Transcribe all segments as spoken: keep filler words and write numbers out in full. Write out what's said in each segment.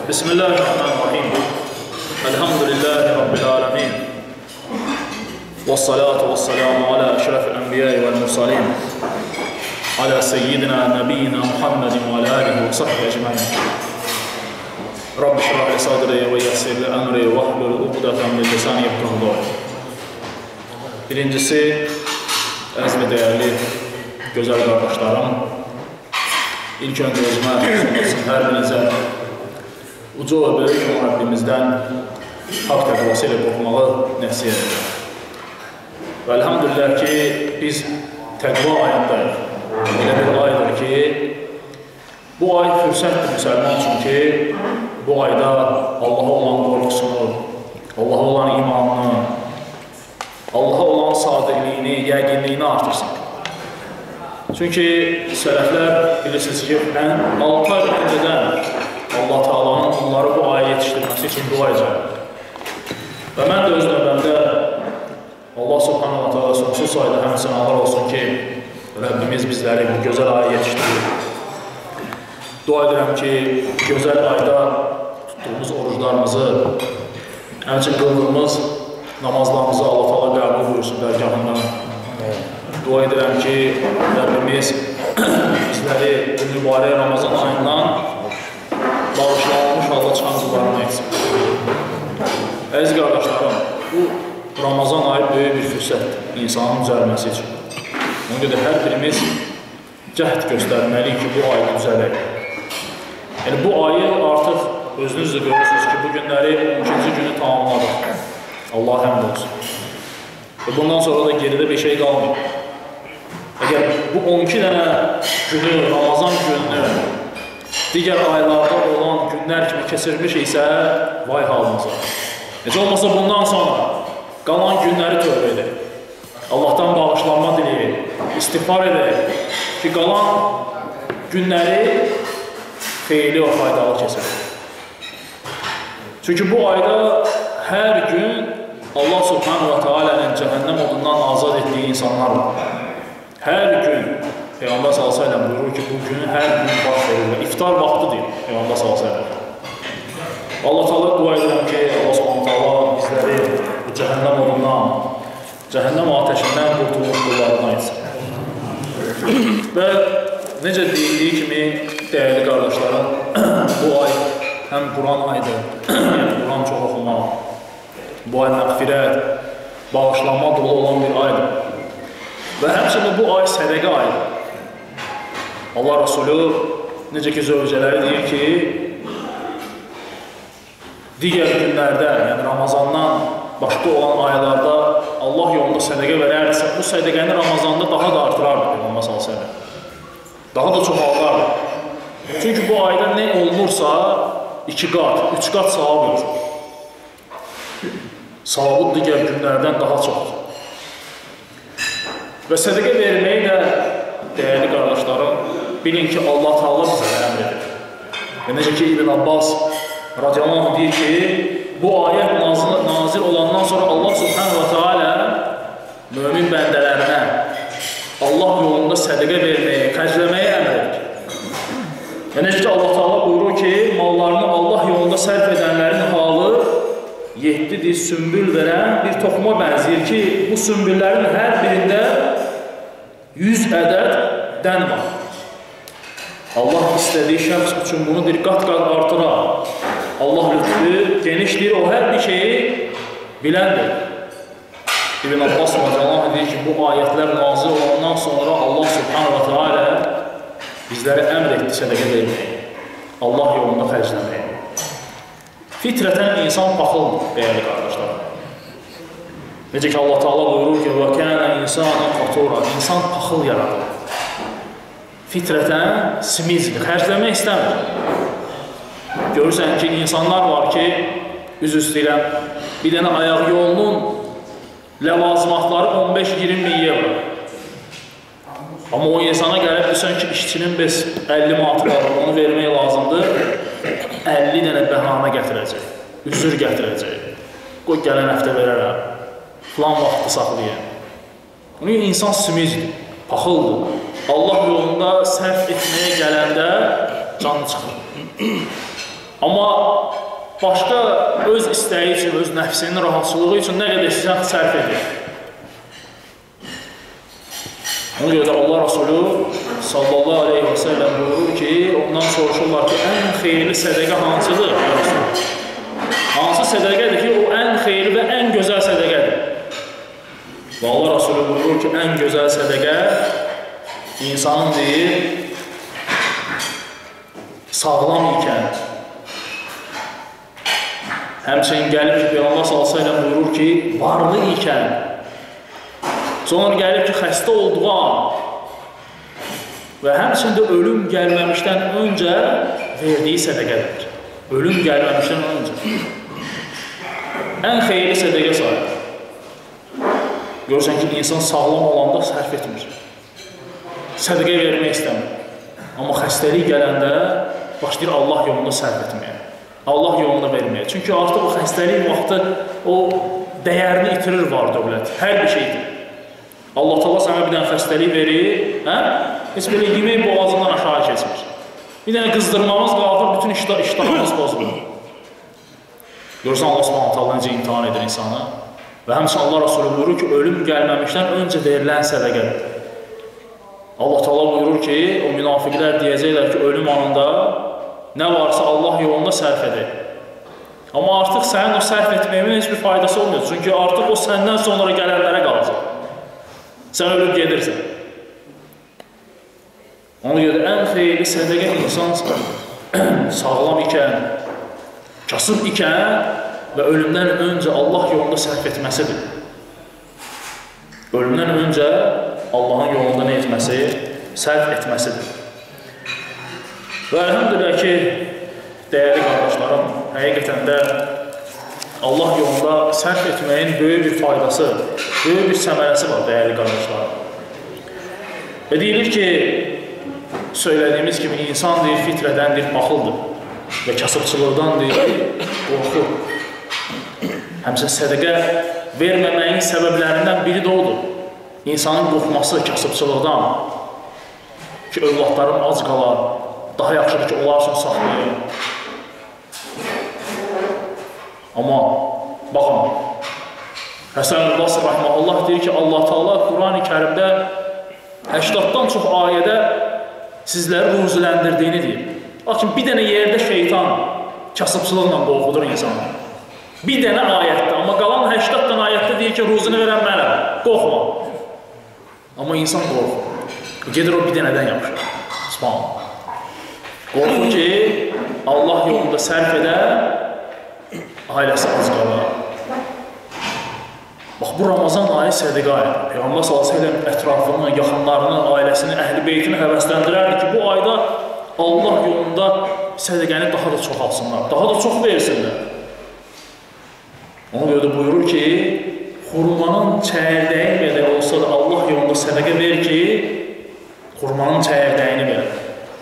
Bismillahirrahmanirrahim. Elhamdülillahi Rabbil alemin. Vessalatu vesselamu ala eşrefil enbiyai vel mursalin. Ala seyyidina nebiyyina Muhammedin ve ala alihi ve sahbihi ecmaîn. Rabbi şrah li sadri ve yessir li emri ve hlul uqdeten min lisani yefqahu qawli. Birincisi, əziz və dəyərli gözəl qardaşlarım, ilk öncə özümə sunulsun hər birinizə uca və böyük Rabbimizdən haqq təqvası ilə qorxmağı nəsiyyət edir. Və elhamdülillah ki, biz təqva ayındayıq. Elə bir aydır ki, bu ay fürsətdir müsəlman üçün ki, bu ayda Allaha olan qorxusunu, Allaha olan imanını, Allaha olan sadiqliyini, yəqinliyini artırsın. Çünki sələflər bilirsiniz ki, ən altı ay öncədən Allah Taala'nın onları bu aya yetişdirməsi üçün dua edəcək. Və mən də öz növbəmdə Allah Subhanahu wa Taala sonsuz sayda həmd sənalar olsun ki, Rəbbimiz bizləri bu gözəl aya yetişdirir. Dua edirəm ki, gözəl ayda tutduğumuz oruclarımızı, həmçinin qıldığımız namazlarımızı Allah Taala qəbul buyursun dərgahından. Dua edirəm ki, Rəbbimiz bizləri bu mübarək Ramazan ayından bağışlanmış halda çıxan qullarına etsin. Əziz qardaşlarım, bu Ramazan ayı böyük bir fürsətdir insanın düzəlməsi üçün. Ona görə hər birimiz cəhd göstərməliyik ki, bu ayı düzələk. Yəni, bu ayı artıq özünüz də görürsünüz ki, bu günləri on ikinci günü tamamladıq. Allah həmd olsun. Və bundan sonra da geridə bir şey qalmıyor. Əgər bu on iki dənə günü, Ramazan gününü digər aylarda olan günlər kimi keçirmiş isə vay halımıza. Necə olmasa bundan sonra qalan günləri tövbə edək. Allahdan bağışlanma diləyək, istiğfar edək ki, qalan günləri xeyirli və faydalı keçirək. Çünki bu ayda hər gün Allah Subhanahu wa Ta'ala'nın cəhənnəm odundan azad etdiyi insanlar var. Hər gün Peyğəmbər sallallahu əleyhi və səlləm buyurur ki, bu günü hər gün baş verir. İftar vaxtı deyil Peyğəmbər sallallahu əleyhi və səlləm. Allah Taala dua edirəm ki, Allah Subhanahu taala bizləri bu cəhənnəm odundan, cəhənnəm atəşindən qurtulmuş qullarına etsin. Və necə deyildiyi kimi, dəyərli qardaşlarım, bu ay həm Quran ayıdır, yəni Quran çox oxumaq, bu ay məğfirət, bağışlanma dolu olan bir aydır. Və həmçinin bu ay sədəqə ayıdır. Allah Rasulü necə ki, zövcələri deyir ki, digər günlərdə, yəni Ramazandan başqa olan aylarda Allah yolunda sədəqə verərsə, bu sədəqəni Ramazanda daha da artırardı Peyğəmbər sallallahu əleyhi və səlləm. Daha da çoxaldardı. Çünki bu ayda nə olunursa iki qat, üç qat savab olur. Savabı digər günlərdən daha çoxdur. Və sədəqə verməyi də, dəyərli qardaşlarım, bilin ki, Allah Taala bizə əmr edir. Və necə ki, İbn Abbas radiyallahu anh deyir ki, bu ayət nazil, nazil olandan sonra Allah Subhanahu wa Ta'ala mömin bəndələrinə Allah yolunda sədəqə verməyi, xərcləməyi əmr edir. Və necə ki, Allah Taala buyurur ki, mallarını Allah yolunda sərf edənlərin halı yeddi diz sümbül verən bir toxuma bənzəyir ki, bu sümbüllərin hər birində yüz ədəd dən var. Allah istədiyi şəxs üçün bunu bir qat-qat artırar. Allah lütfü genişdir, o hər bir şeyi biləndir. İbn Abbas radiyallahu anh deyir ki, bu ayətlər nazil olandan sonra Allah Subhanahu wa Ta'ala bizləri əmr etdi sədəqə verməyi, Allah yolunda xərcləməyi. Fitrətən insan paxıldır, dəyərli qardaşlar. Necə ki, Allah Taala buyurur ki, وَكَانَ إِنسَانًا قَتُورًا İnsan paxıl yaradır. Fitrətən simizdir, xərcləmək istəmir. Görürsən ki, insanlar var ki, üz üstəyirəm, bir dənə ayaq yolunun ləvazimatları on beş iyirmi min evro. Amma o insana gəlib desən ki, işçinin biz əlli manatı var, onu vermək lazımdır, əlli dənə bəhanə gətirəcək, üzür gətirəcək. Qoy gələn həftə verərəm, filan vaxtı saxlayın. Onun insan simizdir, paxıldır. Allah yolunda sərf etməyə gələndə canı çıxır. Amma başqa öz istəyi üçün, öz nəfsinin rahatsızlığı üçün nə qədər istəyirsən sərf edir. Ona görə də Allah Rasulü sallallahu aleyhi və səlləm buyurur ki, ondan soruşurlar ki, ən xeyirli sədəqə hansıdır? Hansı sədəqədir ki, o ən xeyirli və ən gözəl sədəqədir? Və Allah Rasulü buyurur ki, ən gözəl sədəqə insanın deyir, sağlam ikən. Həmçinin gəlib ki, Peyğəmbər sallallahu əleyhi və səlləm buyurur ki, varlı ikən. Sonra gəlib ki, xəstə olduğu an və həmçində ölüm gəlməmişdən öncə verdiyi sədəqədir. Ölüm gəlməmişdən öncə. Ən xeyirli sədəqə sayılır. Görürsən ki, insan sağlam olanda sərf etmir. Sədəqə vermək istəmir. Amma xəstəlik gələndə başlayır Allah yolunda sərf etməyə. Allah yolunda verməyə. Çünki artıq o xəstəlik vaxtı o dəyərini itirir var dövlət. Hər bir şeydir. Allah Teala sənə bir dənə xəstəlik verir, hə? Heç belə yemək boğazından aşağı keçmir. Bir dənə qızdırmamız qaldır, bütün iştah, iştahımız bozulur. Görürsən Allah Subhanahu taala necə imtihan edir insanı. Və həmçinin Allah Rasulü buyurur ki, ölüm gəlməmişdən öncə verilən sədəqədir. Allah Teala buyurur ki, o münafiqlər deyəcəklər ki, ölüm anında nə varsa Allah yolunda sərf edir. Amma artıq sənin o sərf etməyimin heç bir faydası olmuyor. Çünki artıq o səndən sonra gələnlərə qalacaq. Sən ölüb gedirsən. Ona görə ən xeyirli sədəqə insan sağlam ikən, kasıb ikən və ölümdən öncə Allah yolunda sərf etməsidir. Ölümdən öncə Allahın yolunda nə etməsi? Sərf etməsidir. Və əlhəmdülillah ki, dəyərli qardaşlarım, həqiqətən də Allah yolunda sərf etməyin böyük bir faydası, böyük bir səmərəsi var, dəyərli qardaşlar. Və deyilir ki, söylədiyimiz kimi insan deyir, fitrədəndir, baxıldır və kasıbçılıqdan deyir, qorxur. Həmçinin sədəqə verməməyin səbəblərindən biri də odur. İnsanın qorxması kasıbçılıqdan ki, övladlarım az qalar, daha yaxşıdır ki, onlar üçün saxlayır. Amma baxın, Həsən Basri Rəhməllah deyir ki, Allah Teala Qur'an-ı Kərimdə həştaddan çox ayədə sizləri ruziləndirdiyini deyir. Lakin bir dənə yerdə şeytan kasıbçılıqla qorxudur insanı. Bir dənə ayətdə, amma qalan həştad dənə ayətdə deyir ki, ruzini verən mənəm, qorxma. Amma insan qorxur. Gedir o bir dənədən yapışır. Subhanallah. Qorxur ki, Allah yolunda sərf edər, ailəsi az qalar. Bax, bu Ramazan ayı sədəqə ayıdır. Peyğəmbər sallallahu əleyhi və səlləm ətrafını, yaxınlarını, ailəsini, əhl-i beytini həvəsləndirərdi ki, bu ayda Allah yolunda sədəqəni daha da çoxalsınlar, daha da çox versinlər. Ona görə də buyurur ki, xurmanın çəyirdəyi qədər olsa da Allah yolunda sədəqə ver ki, xurmanın çəyirdəyini ver.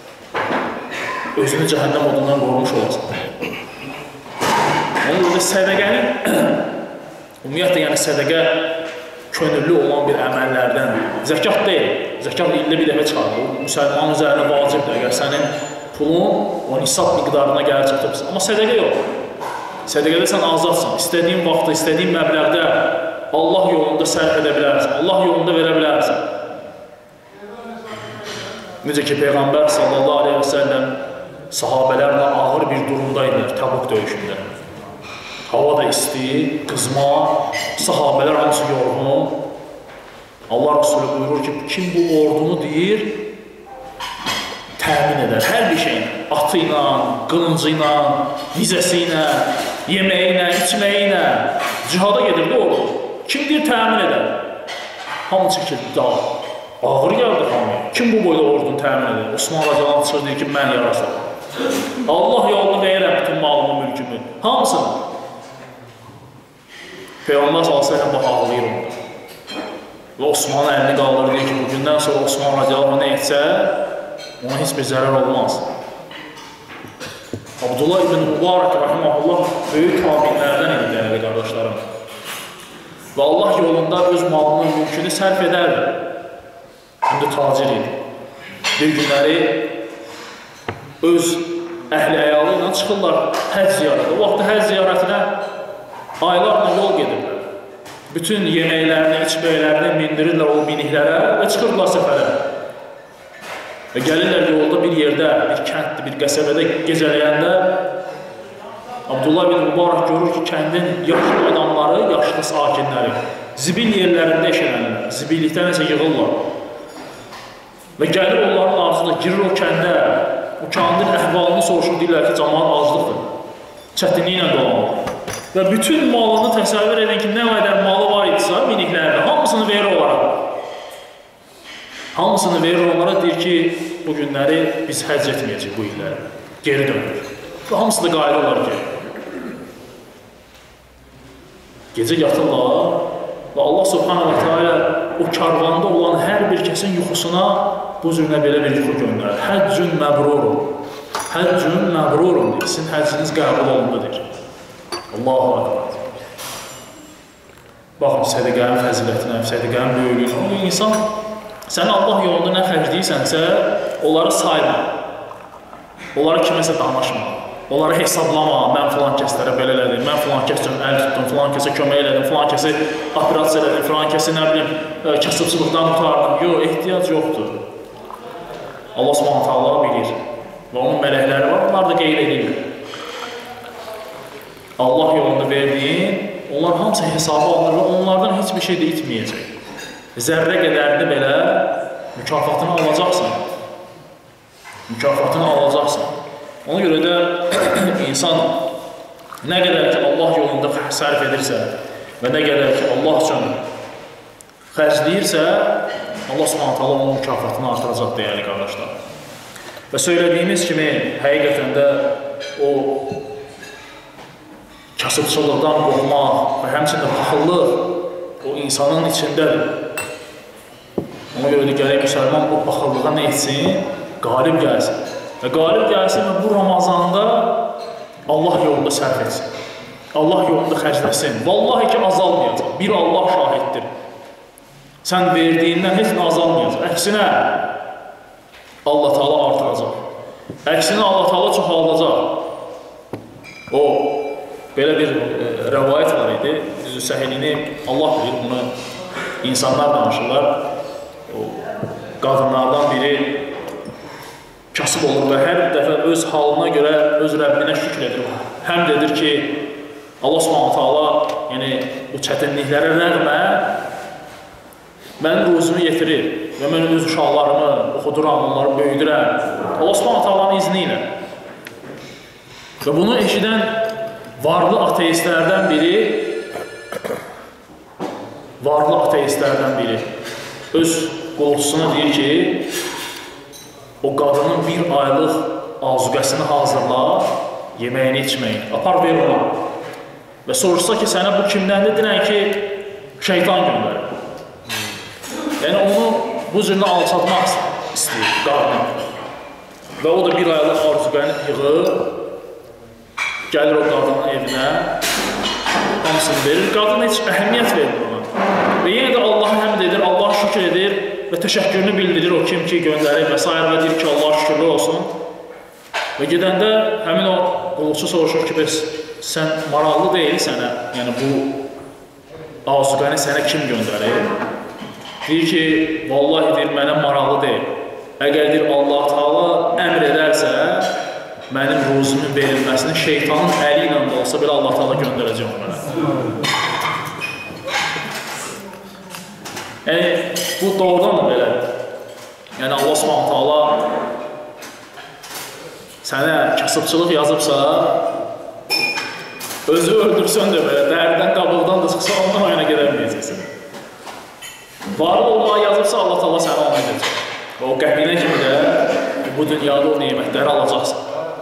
Özünü cəhənnəm odundan qorumuş olasın. Ona görə də sədəqənin, ümumiyyətlə, yəni sədəqə könüllü olan bir əməllərdən, zəkat deyil, zəkat ildə bir dəfə çıxardır, o müsəlman üzərinə vacibdir, əgər sənin pulun o nisab miqdarına gəlir çatıbsa, amma sədəqə yox. Sədəqədə sən azadsan, istədiyin vaxtda, istədiyin məbləğdə Allah yolunda sərf edə bilərsən, Allah yolunda verə bilərsən. Necə ki, Peyğəmbər sallallahu aleyhi və səlləm sahabələrlə ağır bir durumdaydılar Təbuk döyüşündə. Hava da isti, qızma, sahabələr hamısı yorğun. Allah Rasulü buyurur ki, kim bu ordunu deyir, təmin edər, hər bir şeylə, atı ilə, qılıncı ilə, nizəsi ilə, yeməyi ilə, içməyi ilə, cihada gedirdi ordu. Kim deyir, təmin edər? Hamı çəkildi, daha ağır gəldi hamı. Kim bu boyda ordunu təmin edər? Osman Racalan çıxır, deyir ki, mən yarasam. Allah yolunu verirəm bütün malımı, mülkümü, hamısını. Peyğəmbər sallallahu əleyhi və səlləm bax ağlayır onda. Və Osmanın əlini qaldırır, deyir ki, bugündən sonra Osman radiyallahu nə etsə, ona heç bir zərər olmaz. Abdullah ibn Mübarək rahiməhullah böyük tabinlərdən idi, dəyərli qardaşlarım. Və Allah yolunda öz malını, mülkünü sərf edərdi. Həm də tacir idi. Bir günləri öz əhli əyalı ilə çıxırlar həc ziyarəti. O vaxtda həc ziyarətinə aylarla yol gedirlər. Bütün yeməklərini, içməklərini mindirirlər o miniklərə və çıxırlar səfərə. Və gəlirlər yolda bir yerdə, bir kənddə, bir qəsəbədə gecələyəndə Abdullah bin Mübarək görür ki, kəndin yaşlı adamları, yaşlı sakinləri zibil yerlərində eşələnirlər, zibillikdən nəsə yığırlar. Və gəlir onların arasında, girir o kəndə, o kəndin əhvalını soruşur, deyirlər ki, cəmaat azlıqdır, çətinliklə dolanır. Və bütün malını təsəvvür edin ki, nə qədər malı var idisə, miniklərdə, hamısını verir onlara. Hamısını verir onlara, deyir ki, bu günləri biz həcc etməyəcək bu illəri, geri dönür. Və hamısı da qayırırlar ki, gecə yatırlar və Allah subhanahu wa ta'ala o karvanda olan hər bir kəsin yuxusuna bu cürünə belə bir yuxu göndərir. Həccün məbrurun. Həccün məbrurun deyir. Sizin həcciniz qəbul olundudur. Allahu akbar. Baxın, sədəqənin fəzilətinə, sədəqənin böyüklüyünə. O insan, sən Allah yolunda nə xərcləyirsənsə, onları sayma. Onları kiməsə danışma. Onları hesablama, mən filan kəslərə belə elədim, mən filan kəs üçün əl tutdum, filan kəsə kömək elədim, filan kəsi operasiya elədim, filan kəsi nə bilim, kasıbçılıqdan tutardım. Yox, ehtiyac yoxdur. Allah subhanahu ta'ala bilir və onun mələkləri var, onlar da qeyd edir. Allah yolunda verdiyin, onlar hamısı hesabı alır və onlardan heç bir şey də itməyəcək. Zərrə qədərini belə mükafatını alacaqsan. Mükafatını alacaqsan. Ona görə də insan nə qədər ki Allah yolunda sərf edirsə və nə qədər ki Allah üçün xərcləyirsə, Allah subhanahu ta'ala onun mükafatını artıracaq dəyərli qardaşlar. Və söylədiyimiz kimi, həqiqətən də o kasıbçılıqdan qorxmaq və həmçində baxıllıq o insanın içindədir. Ona görə də gələk müsəlman bu baxıllığa nə etsin? Qalib gəlsin. Və qalib gəlsin və bu Ramazanda Allah yolunda sərf etsin. Allah yolunda xərcləsin. Vallahi ki, azalmayacaq. Bir Allah şahiddir. Sən verdiyindən heç nə azalmayacaq. Əksinə, Allah Teala artıracaq. Əksinə, Allah Teala çoxaldacaq. O, belə bir e, rəvayət var idi. Düzü səhilini Allah bilir, bunu insanlar danışırlar. O, qadınlardan biri kasıb olur və hər dəfə öz halına görə öz Rəbbinə şükür edir. Həm dedir ki, Allah subhanahu ta'ala yəni, bu çətinliklərə rəğmə mənim ruzumu yetirir və mən öz uşaqlarımı oxuduram, onları böyüdürəm. Allah subhanahu ta'alanın izni ilə. Və bunu eşidən varlı ateistlərdən biri varlı ateistlərdən biri öz qolçusuna deyir ki, o qadının bir aylıq azuqəsini hazırla, yeməyini içməyin, apar ver ona. Və soruşsa ki, sənə bu kimdəndir? Deyən ki, şeytan göndərir. Yəni, onu bu cürlə alçatmaq istəyir qadının. Və o da bir aylıq azuqəni yığır, gəlir o qadının evinə, hamısını verir. Qadın heç əhəmiyyət verir ona. Və yenə də Allah'a həmd edir, Allah şükür edir və təşəkkürünü bildirir o kim ki göndərir və s. və deyir ki, Allah şükürlü olsun. Və gedəndə həmin o qulluqçu soruşur ki, bəs sən maraqlı deyil sənə, yəni bu azuqəni sənə kim göndərir? Deyir ki, vallahi deyir, mənə maraqlı deyil. Əgər deyir, Allah Teala əmr edərsə, mənim ruzumun verilməsini şeytanın əli ilə də olsa belə Allah Teala göndərəcək mənə. Yəni, bu doğrudan da belədir. Yəni, Allah subhanahu ta'ala sənə kasıbçılıq yazıbsa, özü öldürsün də belə, dərdən, qabıqdan da çıxsa, ondan oyuna gedəməyəcəksin. Varlı olmağa yazıbsa, Allah Teala sənə onu edəcək. Və o qəbinə kimi də bu dünyada o neymətləri alacaqsan.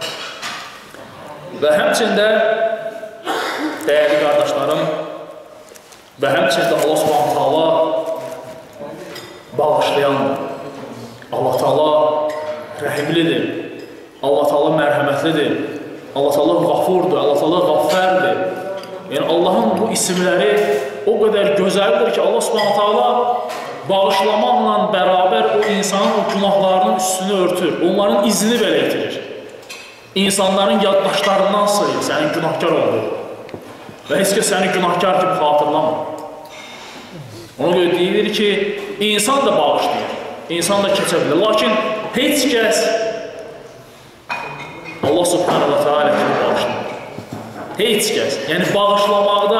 Və həmçində, dəyərli qardaşlarım, və həmçində Allah subhanahu ta'ala bağışlayandır. Allah Teala rəhimlidir. Allah Teala mərhəmətlidir. Allah Teala qafurdur. Allah Teala qaffərdir. Yəni Allahın bu isimləri o qədər gözəldir ki, Allah Subhanahu taala bağışlamaqla bərabər o insanın o günahlarının üstünü örtür. Onların izini belə itirir. insanların yaddaşlarından sayır sənin günahkar olduğu və heç kəs səni günahkar kimi xatırlamır. Ona görə deyilir ki, insan da bağışlayır, insan da keçə bilir. Lakin heç kəs Allah subhanahu wa ta'ala kimi bağışlamır. Heç kəs. Yəni, bağışlamaqda,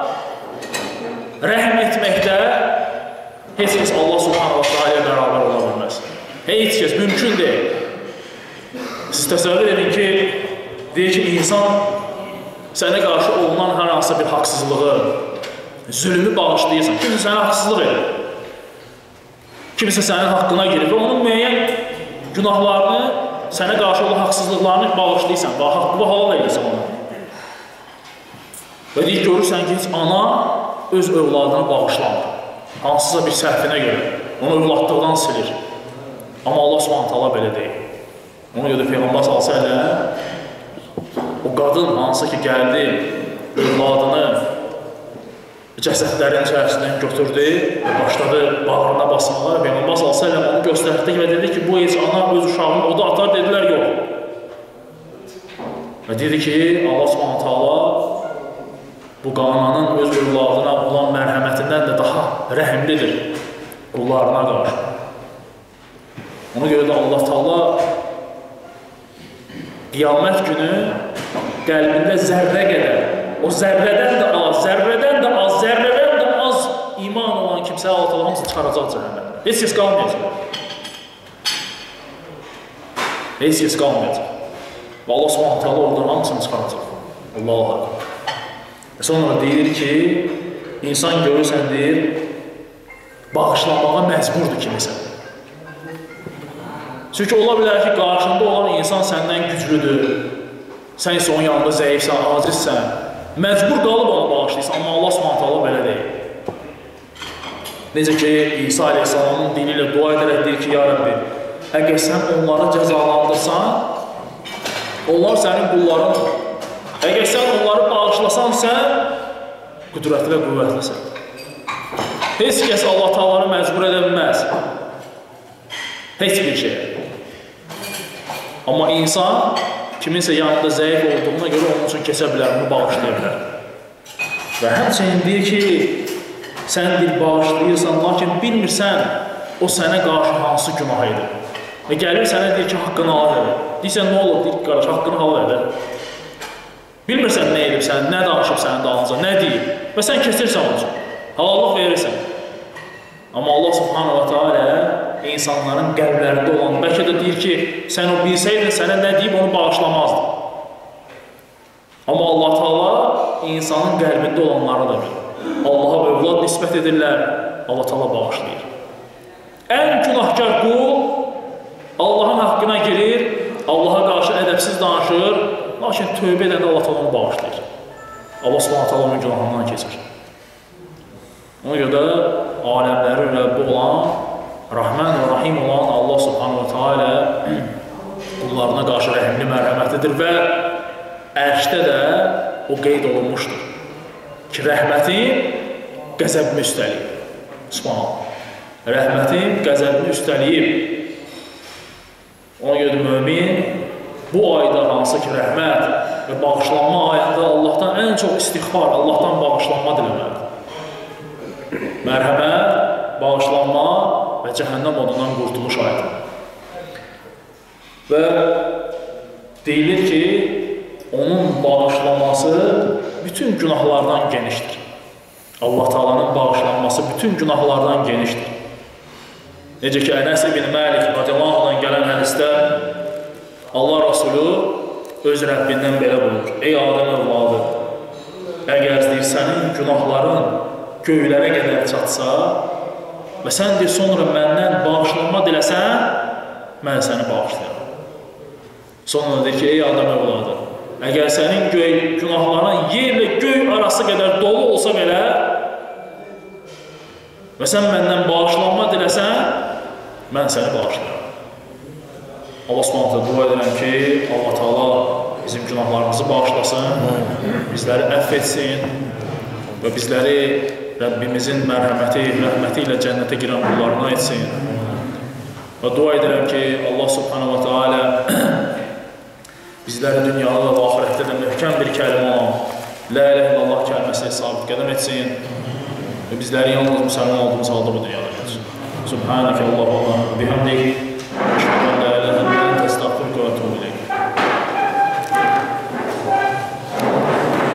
rəhm etməkdə heç kəs Allah subhanahu wa ta'ala bərabər ola bilməz. Heç kəs, mümkün deyil. Siz təsəvvür edin ki, deyir ki, insan sənə qarşı olunan hər hansısa bir haqsızlığı, zülmü bağışlayırsan. Kimsə sənə haqsızlıq edir. Kimsə sənin haqqına girir və onun müəyyən günahlarını, sənə qarşı olan haqsızlıqlarını bağışlayırsan və haqqı halal edirsən ona. Və deyir, görürsən ki, heç ana öz övladını bağışlamır. Hansısa bir səhvinə görə onu övladlıqdan silir. Amma Allah subhanahu ta'ala belə deyil. Ona görə Peyğəmbər sallallahu əleyhi və səlləm o qadın hansı ki gəldi, övladını cəsədlərin içərisindən götürdü və başladı bağrına basmağa. Peyğəmbər sallallahu əleyhi və səlləm onu göstərdi və dedi ki, bu heç ana öz uşağını o da atar, dedilər, yox. Və dedi ki, Allah subhanahu ta'ala bu qananın öz övladına olan mərhəmətindən də daha rəhimlidir qullarına qarşı. Ona görə də Allah Taala qiyamət günü qəlbində zərrə qədər, o zərrədən də az, zərrədən də az, zərrədən də az iman olan kimsə Allah Taala hamısı çıxaracaq cəhənnəmdən. Heç kəs qalmayacaq. Heç kəs qalmayacaq. Və Allah Subhanahu Taala oradan hamısını çıxaracaq. Allahu Akbar. Sonra deyir ki, insan görürsən, deyir, bağışlamağa məcburdur kimisə. Çünki ola bilər ki, qarşında olan insan səndən güclüdür, sən isə onun yanında zəifsən, acizsən, məcbur qalıb onu bağışlayırsan, amma Allah Subhanahu Taala belə deyil. Necə ki, İsa Aleyhisselamın dili ilə dua edərək deyir ki, ya Rabbi, əgər sən onları cəzalandırsan, onlar sənin qullarındır. Əgər sən onları bağışlasan, sən qüdrətli və qüvvətlisən. Heç kəs Allah Taala'nı məcbur edə bilməz. Heç bir şey. Amma insan kiminsə yanında zəif olduğuna görə onun üçün keçə bilər, onu bağışlaya bilər. Və həmçinin deyir ki, sən bir bağışlayırsan, lakin bilmirsən o sənə qarşı hansı günah edir. Və gəlir sənə deyir ki, haqqını halal edir. Deyirsən, nə olur? Deyir ki, qardaş, haqqını halal edir. Bilmirsən nə edib sən, nə danışıb sənin dalınca, nə deyib və sən keçirsən onun üçün, halallıq verirsən. Amma Allah Subhanahu wa Ta'ala insanların qəlblərində olan, bəlkə də deyir ki, sən o bilsəydin, sənə nə deyib onu bağışlamazdı. Amma Allah Ta'ala insanın qəlbində olanları da bilir. Allaha övlad nisbət edirlər, Allah Ta'ala bağışlayır. Ən günahkar qul Allahın haqqına girir, Allaha qarşı ədəbsiz danışır, lakin tövbə edəndə Allah Ta'ala onu bağışlayır. Allah Subhanahu Ta'ala onun günahından keçir. Ona görə də aləmlərin Rəbbi olan, Rahman və Rahim olan Allah Subhanahu Ta'ala qullarına qarşı rəhimli mərhəmətlidir və ərşdə də o qeyd olunmuşdur ki, rəhmətim qəzəbimi üstəliyib. Subhanallah. Rəhmətim qəzəbimi üstəliyib. Ona görə mümin bu ayda hansı ki, rəhmət və bağışlanma ayında Allahdan ən çox istiğfar, Allahdan bağışlanma diləməlidir. Mərhəmət, bağışlanma və cəhənnəm odundan qurtuluş ayıdır. Və deyilir ki, onun bağışlanması bütün günahlardan genişdir. Allah Taala'nın bağışlanması bütün günahlardan genişdir. Necə ki, Ənəs ibn Məlik radiyallahu anhdan gələn hədisdə Allah Rasulü öz Rəbbindən belə buyurur. Ey Adəm övladı, əgər deyir, sənin günahların göylərə qədər çatsa və sən deyir, sonra məndən bağışlanma diləsən, mən səni bağışlayarım. Sonra deyir ki, ey Adəm övladı, əgər sənin göy, günahların yerlə göy arası qədər dolu olsa belə və sən məndən bağışlanma diləsən, mən səni bağışlayarım. Allah Subhanahu dua edirəm ki, Allah Taala bizim günahlarımızı bağışlasın, bizləri əfv etsin və bizləri Rəbbimizin mərhəməti, rəhməti ilə cənnətə girən qullarına etsin. Və dua edirəm ki, Allah Subhanahu Taala bizləri dünyada və axirətdə də möhkəm bir kəlimə olan La ilahe illallah kəlməsi sabit qədəm etsin və bizləri yalnız müsəlman olduğumuz halda bu dünyada etsin. Subhanəkə Allahumma bihamdik.